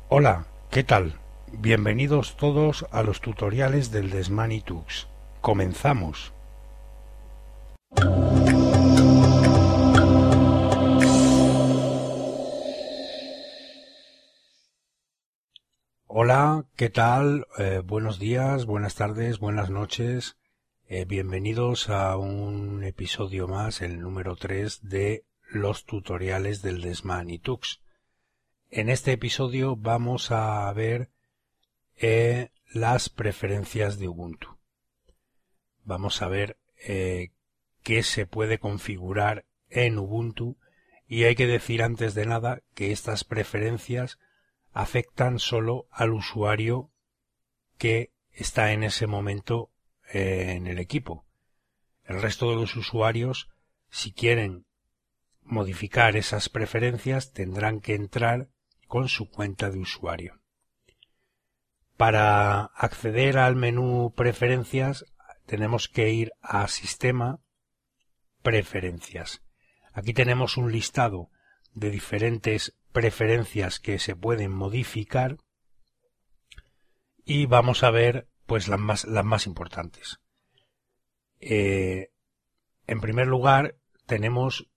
Hola, ¿qué tal? Bienvenidos todos a los tutoriales del Desmanitux. Comenzamos. Hola, ¿qué tal? Buenos días, buenas tardes, buenas noches. Bienvenidos a un episodio más, el número 3 de los tutoriales del Desmanitux. En este episodio vamos a ver las preferencias de Ubuntu. Vamos a ver qué se puede configurar en Ubuntu, y hay que decir antes de nada que estas preferencias afectan solo al usuario que está en ese momento en el equipo. El resto de los usuarios, si quieren modificar esas preferencias, tendrán que entrar con su cuenta de usuario. Para acceder al menú Preferencias tenemos que ir a Sistema, Preferencias. Aquí tenemos un listado de diferentes preferencias que se pueden modificar y vamos a ver pues las más importantes. En primer lugar tenemos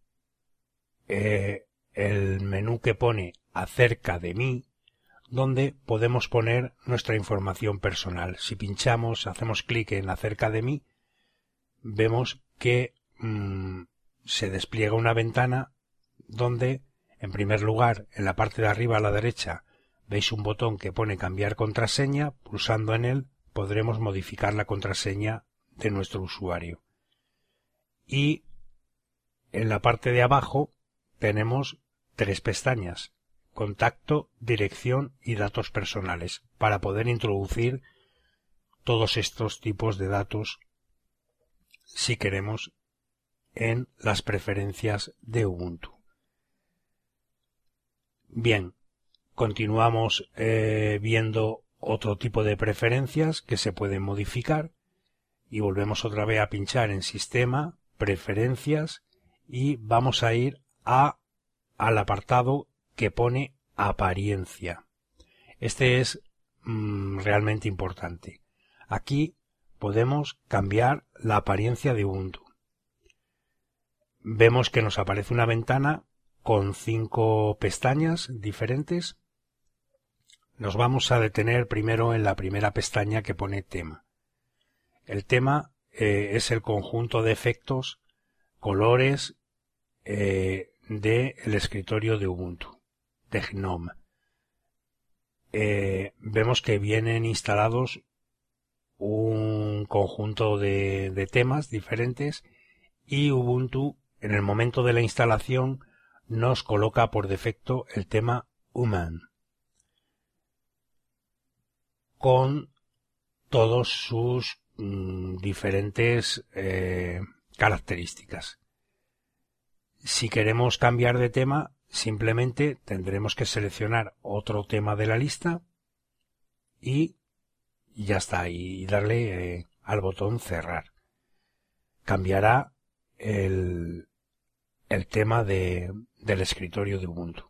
el menú que pone Acerca de mí, donde podemos poner nuestra información personal. Si pinchamos, hacemos clic en Acerca de mí, vemos que se despliega una ventana donde, en primer lugar, en la parte de arriba a la derecha, veis un botón que pone Cambiar contraseña. Pulsando en él podremos modificar la contraseña de nuestro usuario. Y en la parte de abajo tenemos tres pestañas: Contacto, Dirección y Datos personales, para poder introducir todos estos tipos de datos si queremos en las preferencias de Ubuntu. Bien, continuamos viendo otro tipo de preferencias que se pueden modificar y volvemos otra vez a pinchar en Sistema, Preferencias, y vamos a ir al apartado que pone Apariencia. Este es realmente importante. Aquí podemos cambiar la apariencia de Ubuntu. Vemos que nos aparece una ventana con 5 pestañas diferentes. Nos vamos a detener primero en la primera pestaña que pone Tema. El tema es el conjunto de efectos, colores del escritorio de Ubuntu, de GNOME. Vemos que vienen instalados un conjunto de temas diferentes, y Ubuntu en el momento de la instalación nos coloca por defecto el tema Human con todos sus diferentes características. Si queremos cambiar de tema, simplemente tendremos que seleccionar otro tema de la lista y ya está, y darle al botón cerrar. Cambiará el tema del escritorio de Ubuntu.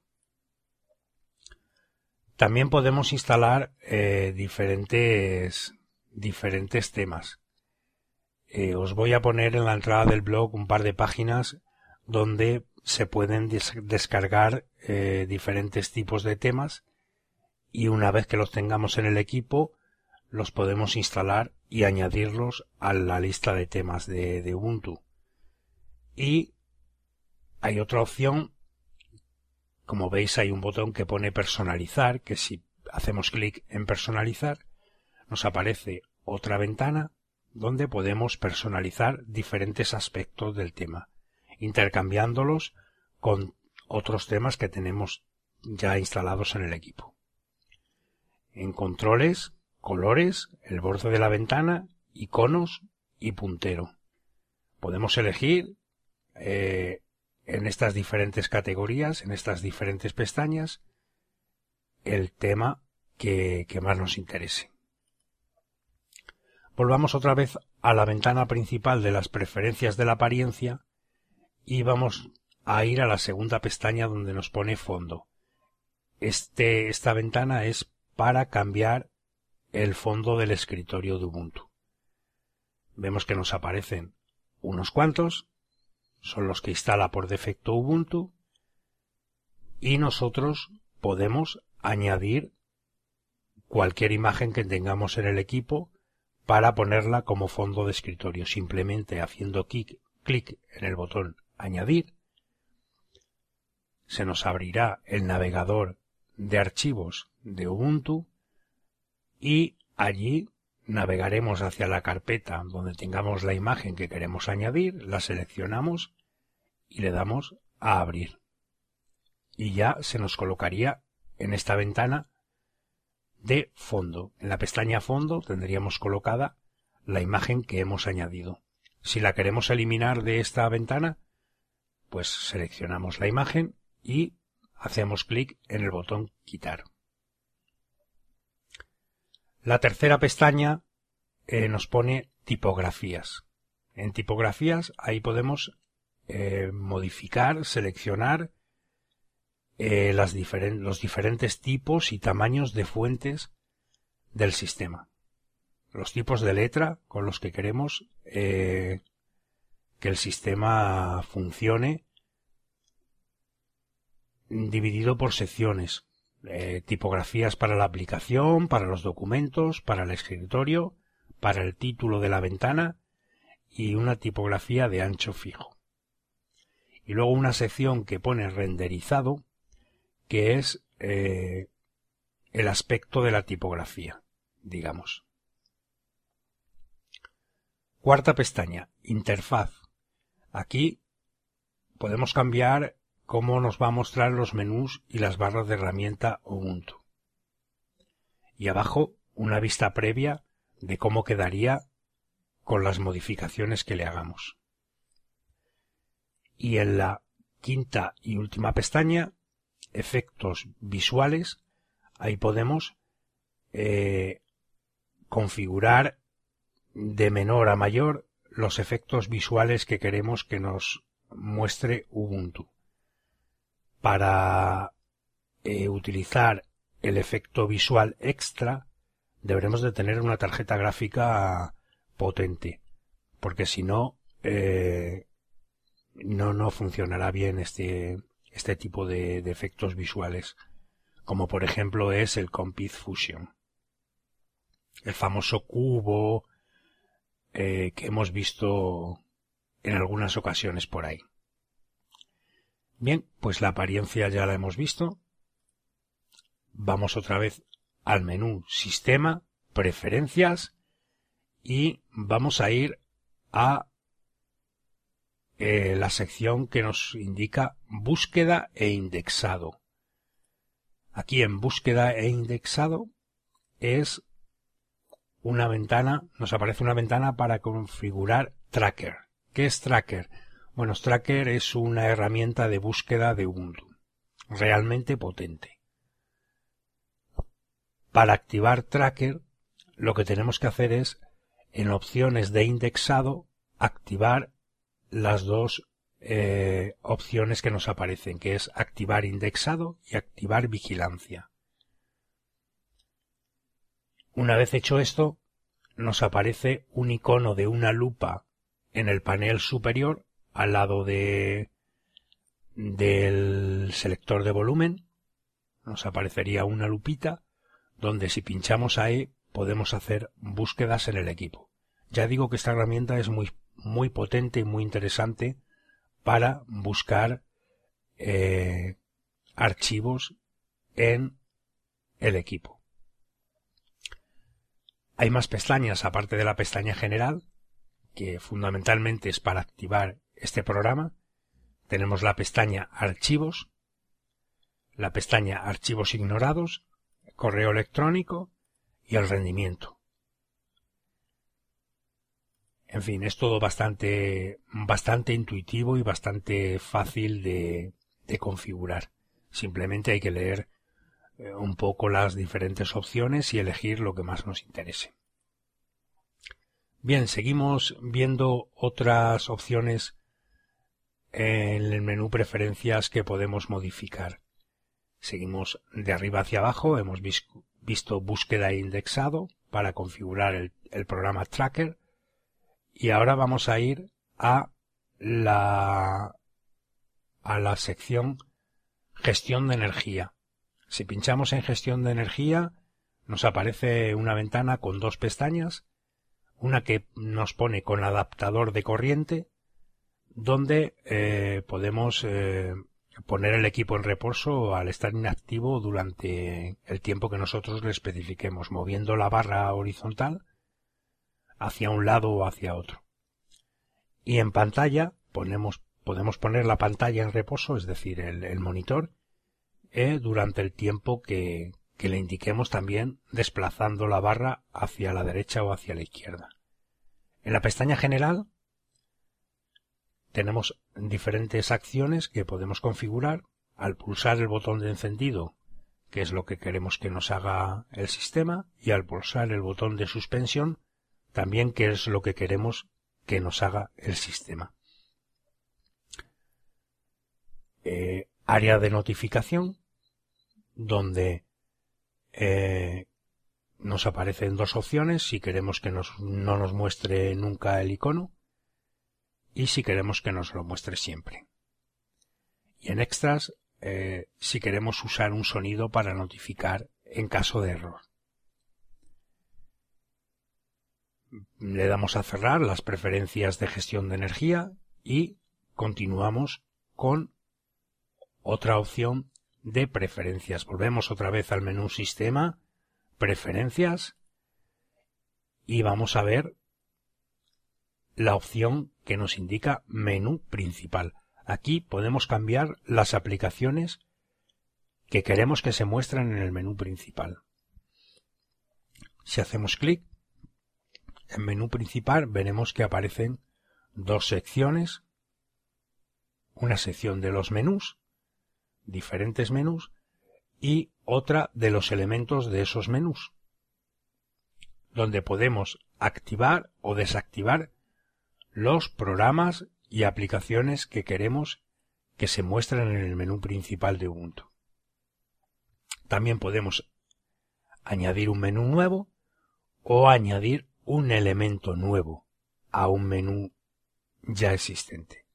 También podemos instalar diferentes temas. Os voy a poner en la entrada del blog un par de páginas donde se pueden descargar diferentes tipos de temas, y una vez que los tengamos en el equipo los podemos instalar y añadirlos a la lista de temas de Ubuntu. Y hay otra opción. Como veis, hay un botón que pone Personalizar, que si hacemos clic en Personalizar nos aparece otra ventana donde podemos personalizar diferentes aspectos del tema, intercambiándolos con otros temas que tenemos ya instalados en el equipo. En controles, colores, el borde de la ventana, iconos y puntero. Podemos elegir en estas diferentes categorías, en estas diferentes pestañas, el tema que más nos interese. Volvamos otra vez a la ventana principal de las preferencias de la apariencia y vamos a ir a la segunda pestaña donde nos pone fondo. esta ventana es para cambiar el fondo del escritorio de Ubuntu. Vemos que nos aparecen unos cuantos, son los que instala por defecto Ubuntu, y nosotros podemos añadir cualquier imagen que tengamos en el equipo para ponerla como fondo de escritorio, simplemente haciendo clic en el botón añadir. Se nos abrirá el navegador de archivos de Ubuntu y allí navegaremos hacia la carpeta donde tengamos la imagen que queremos añadir, la seleccionamos y le damos a abrir. Y ya se nos colocaría en esta ventana de fondo. En la pestaña fondo tendríamos colocada la imagen que hemos añadido. Si la queremos eliminar de esta ventana, pues seleccionamos la imagen y hacemos clic en el botón quitar. La tercera pestaña nos pone tipografías. En tipografías ahí podemos modificar, seleccionar los diferentes tipos y tamaños de fuentes del sistema. Los tipos de letra con los que queremos que el sistema funcione dividido por secciones. Tipografías para la aplicación, para los documentos, para el escritorio, para el título de la ventana y una tipografía de ancho fijo. Y luego una sección que pone renderizado, que es el aspecto de la tipografía, digamos. Cuarta pestaña, interfaz. Aquí podemos cambiar cómo nos va a mostrar los menús y las barras de herramienta Ubuntu. Y abajo una vista previa de cómo quedaría con las modificaciones que le hagamos. Y en la quinta y última pestaña, efectos visuales, ahí podemos configurar de menor a mayor los efectos visuales que queremos que nos muestre Ubuntu. Para utilizar el efecto visual extra deberemos de tener una tarjeta gráfica potente, porque si no, no funcionará bien este tipo de efectos visuales, como por ejemplo es el Compiz Fusion, el famoso cubo que hemos visto en algunas ocasiones por ahí. Bien, pues la apariencia ya la hemos visto. Vamos otra vez al menú Sistema, Preferencias y vamos a ir a la sección que nos indica Búsqueda e Indexado. Aquí en Búsqueda e Indexado es una ventana, nos aparece una ventana para configurar Tracker. ¿Qué es Tracker? Bueno, Tracker es una herramienta de búsqueda de Ubuntu, realmente potente. Para activar Tracker, lo que tenemos que hacer es, en opciones de indexado, activar las dos opciones que nos aparecen, que es activar indexado y activar vigilancia. Una vez hecho esto, nos aparece un icono de una lupa en el panel superior al lado del selector de volumen. Nos aparecería una lupita donde si pinchamos ahí podemos hacer búsquedas en el equipo. Ya digo que esta herramienta es muy potente y muy interesante para buscar archivos en el equipo. Hay más pestañas aparte de la pestaña general, que fundamentalmente es para activar este programa. Tenemos la pestaña Archivos, la pestaña Archivos ignorados, correo electrónico y el rendimiento. En fin, es todo bastante intuitivo y bastante fácil de configurar. Simplemente hay que leer un poco las diferentes opciones y elegir lo que más nos interese. Bien, seguimos viendo otras opciones en el menú Preferencias que podemos modificar. Seguimos de arriba hacia abajo, hemos visto búsqueda e indexado para configurar el programa Tracker, y ahora vamos a ir a la sección Gestión de energía. Si pinchamos en Gestión de energía, nos aparece una ventana con dos pestañas, una que nos pone con adaptador de corriente, donde podemos poner el equipo en reposo al estar inactivo durante el tiempo que nosotros le especifiquemos, moviendo la barra horizontal hacia un lado o hacia otro. Y en pantalla podemos poner la pantalla en reposo, es decir, el monitor, durante el tiempo que le indiquemos, también desplazando la barra hacia la derecha o hacia la izquierda. En la pestaña general tenemos diferentes acciones que podemos configurar al pulsar el botón de encendido, que es lo que queremos que nos haga el sistema, y al pulsar el botón de suspensión, también, que es lo que queremos que nos haga el sistema. Área de notificación, donde nos aparecen dos opciones: si queremos que no nos muestre nunca el icono, y si queremos que nos lo muestre siempre. Y en extras, si queremos usar un sonido para notificar en caso de error. Le damos a cerrar las preferencias de gestión de energía y continuamos con otra opción de preferencias. Volvemos otra vez al menú Sistema, Preferencias, y vamos a ver la opción que nos indica Menú Principal. Aquí podemos cambiar las aplicaciones que queremos que se muestren en el menú principal. Si hacemos clic en Menú Principal, veremos que aparecen dos secciones: una sección de los menús, diferentes menús, y otra de los elementos de esos menús, donde podemos activar o desactivar los programas y aplicaciones que queremos que se muestren en el menú principal de Ubuntu. También podemos añadir un menú nuevo o añadir un elemento nuevo a un menú ya existente.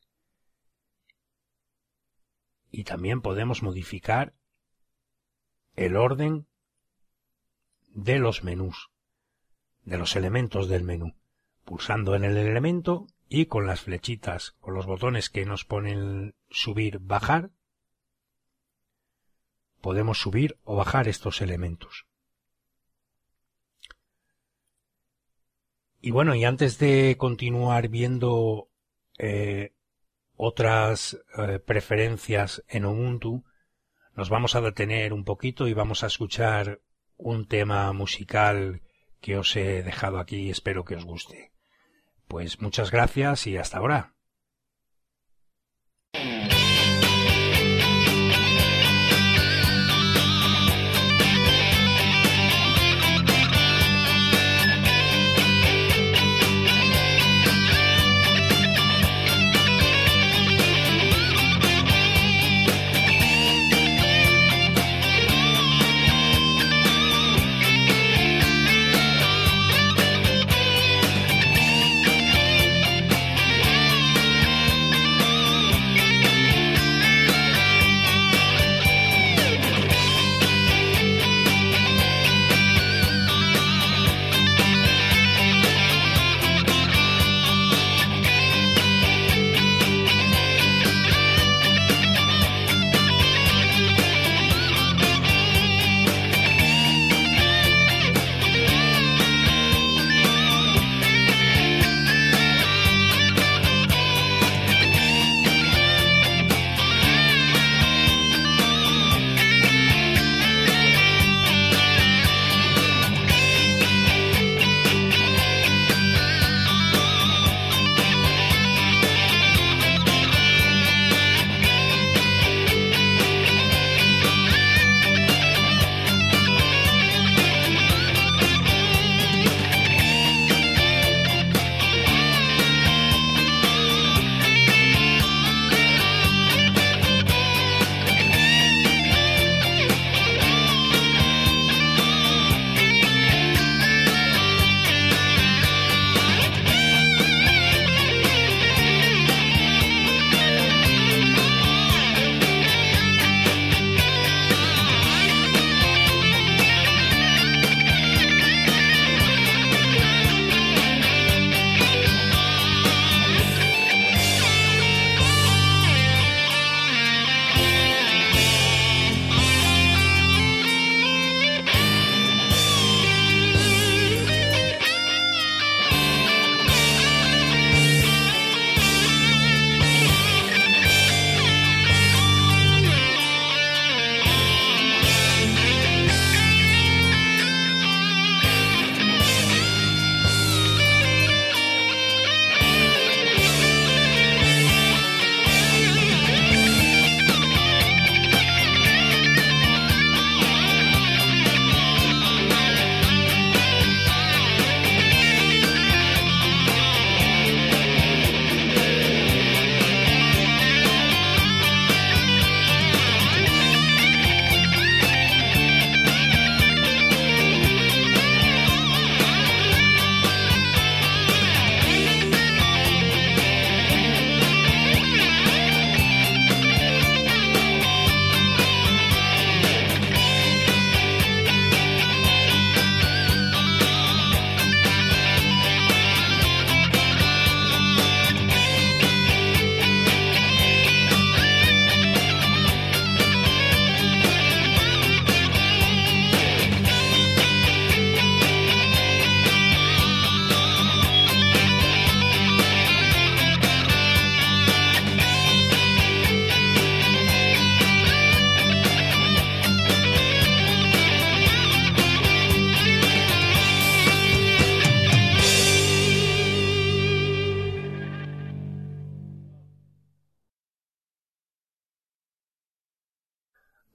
Y también podemos modificar el orden de los menús, de los elementos del menú, pulsando en el elemento y con las flechitas, con los botones que nos ponen subir, bajar, podemos subir o bajar estos elementos. Y bueno, y antes de continuar viendo otras preferencias en Ubuntu, nos vamos a detener un poquito y vamos a escuchar un tema musical que os he dejado aquí y espero que os guste. Pues muchas gracias y hasta ahora.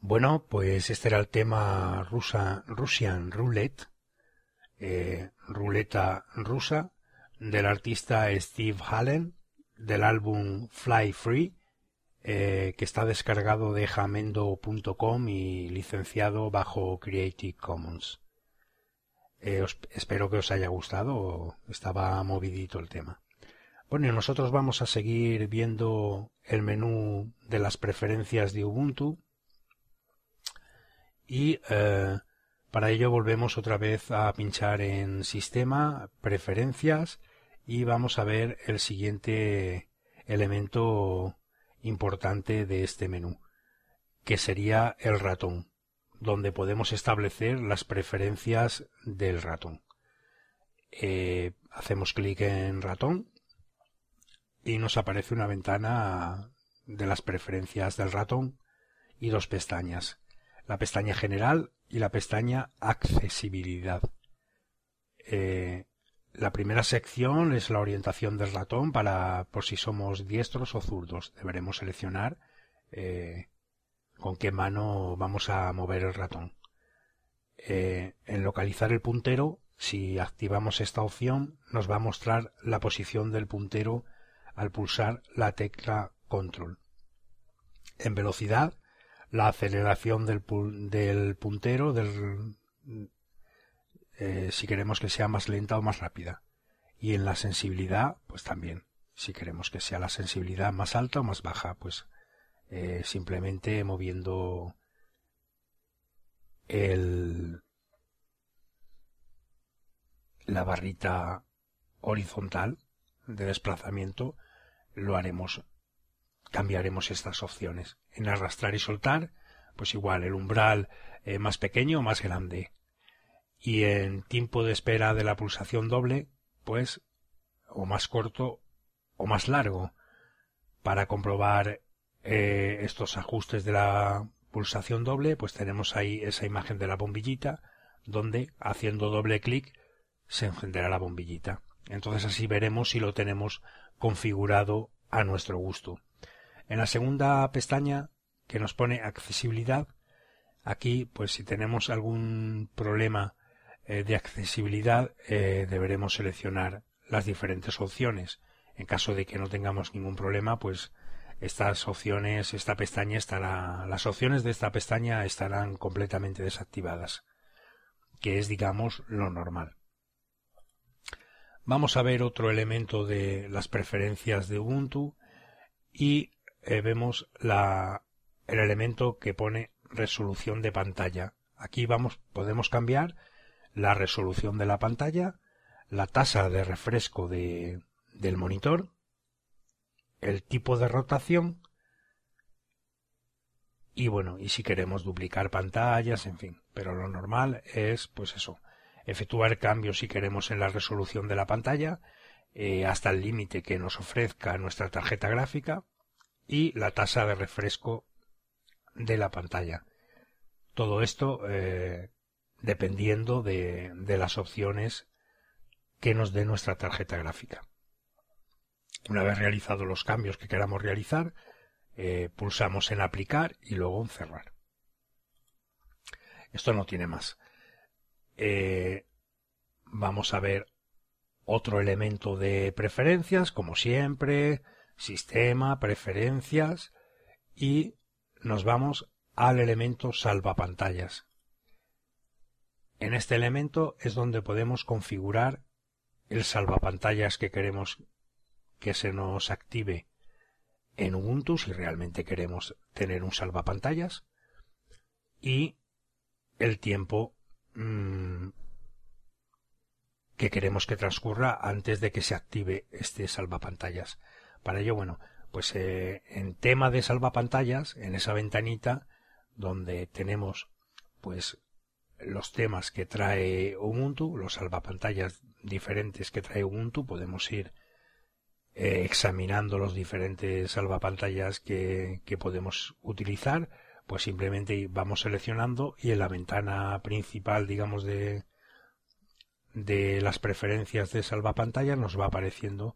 Bueno, pues este era el tema Russian Roulette, ruleta rusa, del artista Steve Hallen, del álbum Fly Free, que está descargado de jamendo.com y licenciado bajo Creative Commons. Espero que os haya gustado, estaba movidito el tema. Bueno, y nosotros vamos a seguir viendo el menú de las preferencias de Ubuntu y para ello volvemos otra vez a pinchar en Sistema, Preferencias y vamos a ver el siguiente elemento importante de este menú, que sería el ratón, donde podemos establecer las preferencias del ratón. Hacemos clic en ratón y nos aparece una ventana de las preferencias del ratón y dos pestañas, la pestaña general y la pestaña accesibilidad. La primera sección es la orientación del ratón por si somos diestros o zurdos. Deberemos seleccionar con qué mano vamos a mover el ratón. En localizar el puntero, si activamos esta opción, nos va a mostrar la posición del puntero al pulsar la tecla Control. En velocidad, la aceleración del puntero, si queremos que sea más lenta o más rápida. Y en la sensibilidad, pues también. Si queremos que sea la sensibilidad más alta o más baja, pues simplemente moviendo la barrita horizontal de desplazamiento lo haremos, cambiaremos estas opciones. En arrastrar y soltar, pues igual el umbral más pequeño o más grande. Y en tiempo de espera de la pulsación doble, pues o más corto o más largo. Para comprobar estos ajustes de la pulsación doble, pues tenemos ahí esa imagen de la bombillita, donde haciendo doble clic se encenderá la bombillita. Entonces así veremos si lo tenemos configurado a nuestro gusto. En la segunda pestaña que nos pone accesibilidad, aquí pues si tenemos algún problema de accesibilidad deberemos seleccionar las diferentes opciones. En caso de que no tengamos ningún problema, pues las opciones de esta pestaña estarán completamente desactivadas, que es, digamos, lo normal. Vamos a ver otro elemento de las preferencias de Ubuntu y vemos el elemento que pone resolución de pantalla. Aquí podemos cambiar la resolución de la pantalla, la tasa de refresco del monitor, el tipo de rotación y bueno, y si queremos duplicar pantallas, en fin, pero lo normal es pues eso, efectuar cambios si queremos en la resolución de la pantalla hasta el límite que nos ofrezca nuestra tarjeta gráfica y la tasa de refresco de la pantalla. Todo esto dependiendo de las opciones que nos dé nuestra tarjeta gráfica. Una vez realizados los cambios que queramos realizar, pulsamos en aplicar y luego en cerrar. Esto no tiene más. Vamos a ver otro elemento de preferencias, como siempre, sistema, preferencias, y nos vamos al elemento salvapantallas. En este elemento es donde podemos configurar el salvapantallas que queremos que se nos active en Ubuntu, si realmente queremos tener un salvapantallas, y el tiempo que queremos que transcurra antes de que se active este salvapantallas. Para ello, bueno, pues en tema de salvapantallas, en esa ventanita donde tenemos pues los temas que trae Ubuntu, los salvapantallas diferentes que trae Ubuntu, podemos ir examinando los diferentes salvapantallas que podemos utilizar, pues simplemente vamos seleccionando y en la ventana principal, digamos, de las preferencias de salvapantallas nos va apareciendo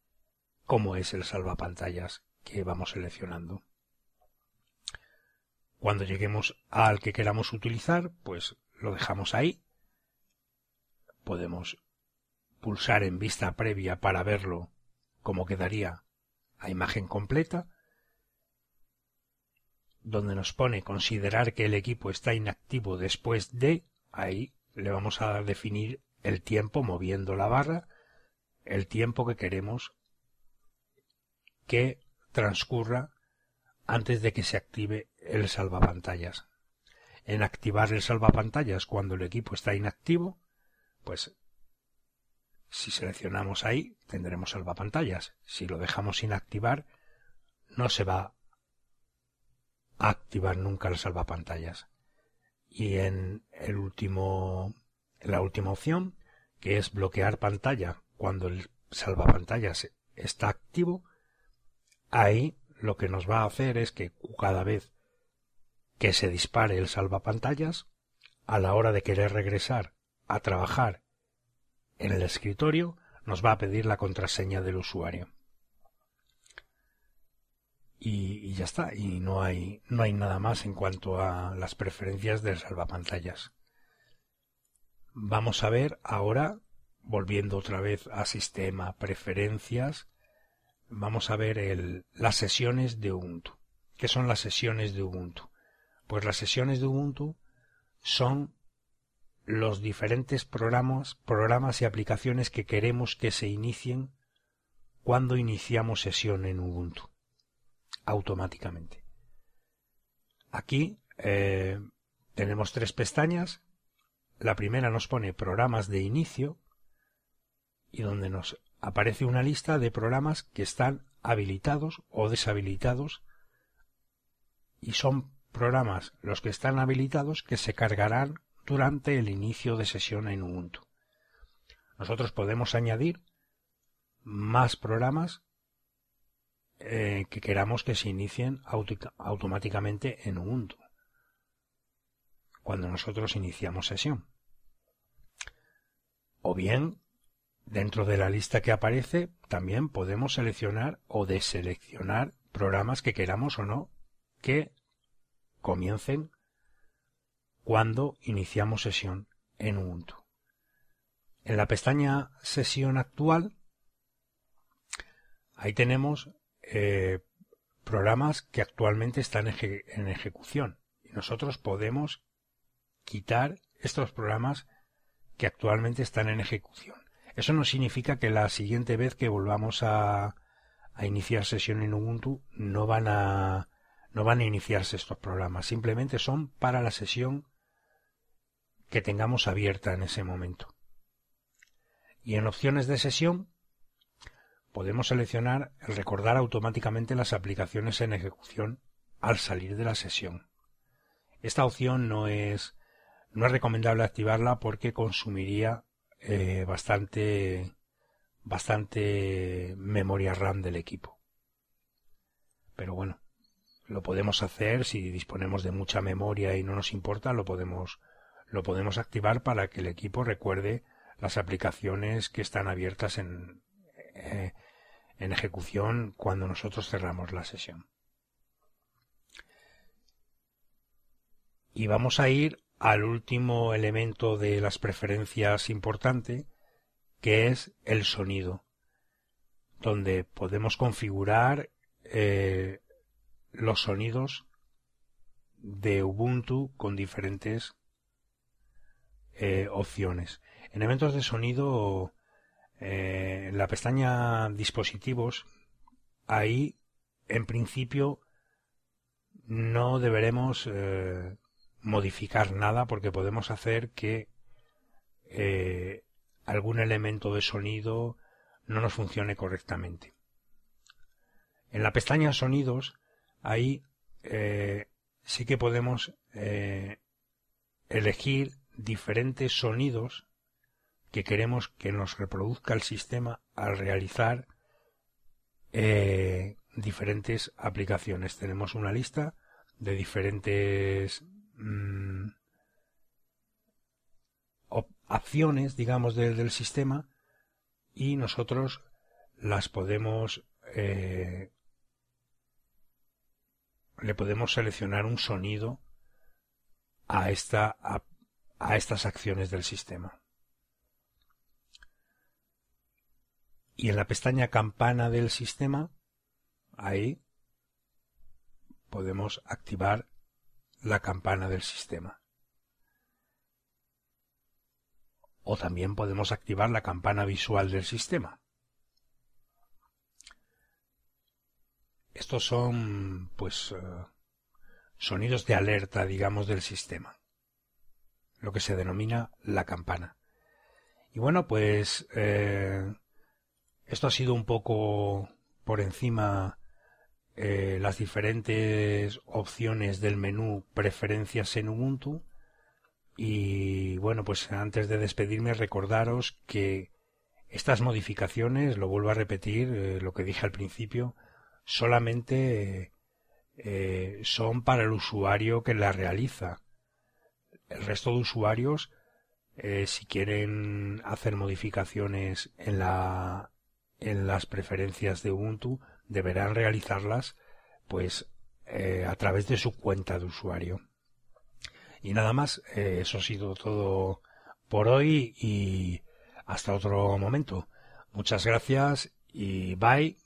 cómo es el salvapantallas que vamos seleccionando. Cuando lleguemos al que queramos utilizar, pues lo dejamos ahí. Podemos pulsar en vista previa para verlo como quedaría a imagen completa, donde nos pone considerar que el equipo está inactivo después de, ahí le vamos a definir el tiempo moviendo la barra, el tiempo que queremos que transcurra antes de que se active el salvapantallas. En activar el salvapantallas cuando el equipo está inactivo, pues si seleccionamos ahí tendremos salvapantallas. Si lo dejamos sin activar, no se va a activar nunca el salvapantallas. Y en la última opción, que es bloquear pantalla cuando el salvapantallas está activo, ahí lo que nos va a hacer es que cada vez que se dispare el salvapantallas, a la hora de querer regresar a trabajar en el escritorio, nos va a pedir la contraseña del usuario. Y ya está, y no hay nada más en cuanto a las preferencias del salvapantallas. Vamos a ver ahora, volviendo otra vez a sistema, preferencias, vamos a ver las sesiones de Ubuntu. ¿Qué son las sesiones de Ubuntu? Pues las sesiones de Ubuntu son los diferentes programas y aplicaciones que queremos que se inicien cuando iniciamos sesión en Ubuntu, automáticamente. Aquí tenemos 3 pestañas. La primera nos pone programas de inicio y donde nos aparece una lista de programas que están habilitados o deshabilitados, y son programas los que están habilitados que se cargarán durante el inicio de sesión en Ubuntu. Nosotros podemos añadir más programas que queramos que se inicien automáticamente en Ubuntu cuando nosotros iniciamos sesión. O bien, dentro de la lista que aparece, también podemos seleccionar o deseleccionar programas que queramos o no que comiencen cuando iniciamos sesión en Ubuntu. En la pestaña Sesión actual, ahí tenemos programas que actualmente están en ejecución. Y nosotros podemos quitar estos programas que actualmente están en ejecución. Eso no significa que la siguiente vez que volvamos a iniciar sesión en Ubuntu no van a iniciarse estos programas. Simplemente son para la sesión que tengamos abierta en ese momento. Y en opciones de sesión podemos seleccionar el recordar automáticamente las aplicaciones en ejecución al salir de la sesión. Esta opción no es recomendable activarla porque consumiría bastante memoria RAM del equipo. Pero bueno, lo podemos hacer si disponemos de mucha memoria y no nos importa, lo podemos activar para que el equipo recuerde las aplicaciones que están abiertas en ejecución cuando nosotros cerramos la sesión. Y vamos a ir al último elemento de las preferencias importante, que es el sonido, donde podemos configurar los sonidos de Ubuntu con diferentes opciones. En elementos de sonido, en la pestaña dispositivos, ahí en principio no deberemos modificar nada porque podemos hacer que algún elemento de sonido no nos funcione correctamente. En la pestaña sonidos, ahí sí que podemos elegir diferentes sonidos que queremos que nos reproduzca el sistema al realizar diferentes aplicaciones. Tenemos una lista de diferentes acciones, digamos, del sistema, y nosotros las podemos le podemos seleccionar un sonido a estas acciones del sistema. Y en la pestaña campana del sistema, ahí podemos activar la campana del sistema. O también podemos activar la campana visual del sistema. Estos son, pues, sonidos de alerta, digamos, del sistema. Lo que se denomina la campana. Y bueno, pues, esto ha sido un poco por encima las diferentes opciones del menú Preferencias en Ubuntu. Y bueno, pues antes de despedirme, recordaros que estas modificaciones, lo vuelvo a repetir, lo que dije al principio, solamente son para el usuario que las realiza. El resto de usuarios, si quieren hacer modificaciones en las preferencias de Ubuntu, deberán realizarlas pues a través de su cuenta de usuario. Y nada más, eso ha sido todo por hoy y hasta otro momento. Muchas gracias y bye.